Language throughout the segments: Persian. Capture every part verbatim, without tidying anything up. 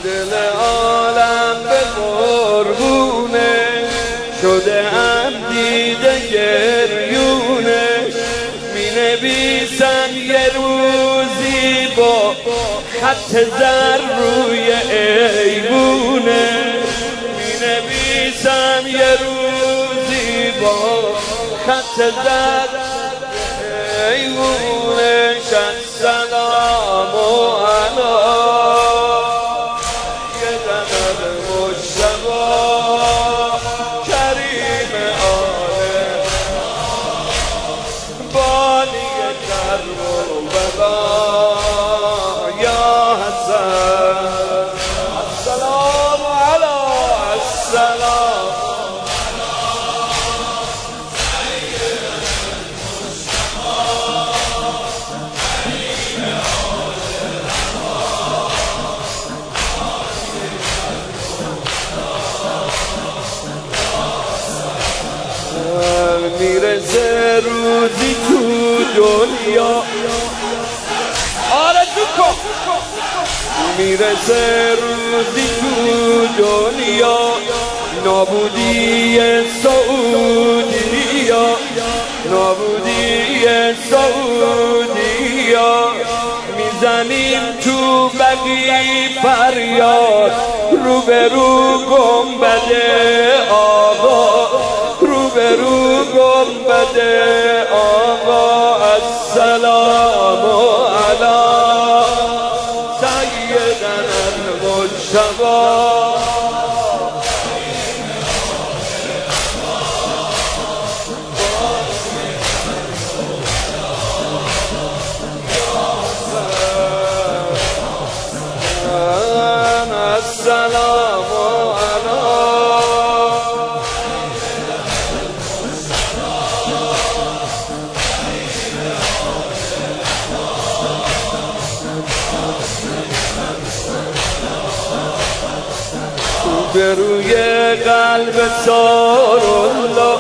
دل عالم به قربونه شده ام دیده گریونه می نویسم یه روزی با خط زر روی ایوونه می نویسم یه روزی با خط زر ایوونه شد سلام و علا میرسه روزی تو دنیا آرزو کن میرسه روزی تو دنیا نابودی سعودیا نابودی سعودیا میزنیم تو بقی فریاد روبرو گنبد آقا روبرو گنبد آقا السلام علی سیدنا المجتبی السلام به روی قلب سارالله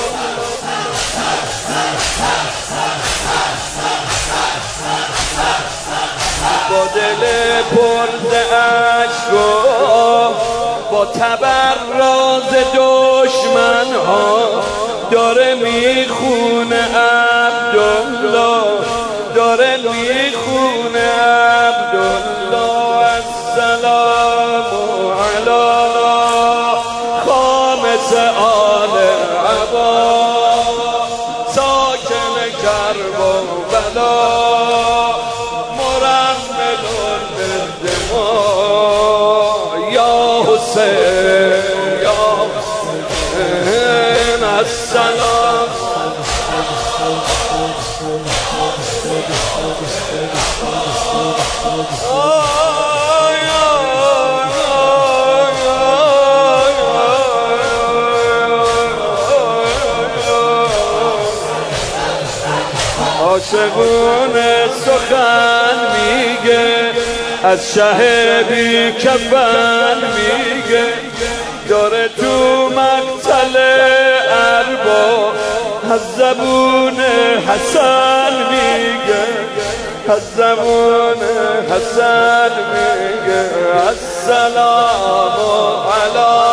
با دل پر اشک با تبر راز دشمن ها داره میخونه عبدالله داره میخونه عبدالله السلام علی خامس آل عبا ساکن کرب و بلا مرمل بالدماء یا حسین یا حسین السلام عاشقونه سخن میگه از شه بی کفن میگه داره تو مقتل ارباب از زبون حسن میگه از زبون حسن میگه السلام علی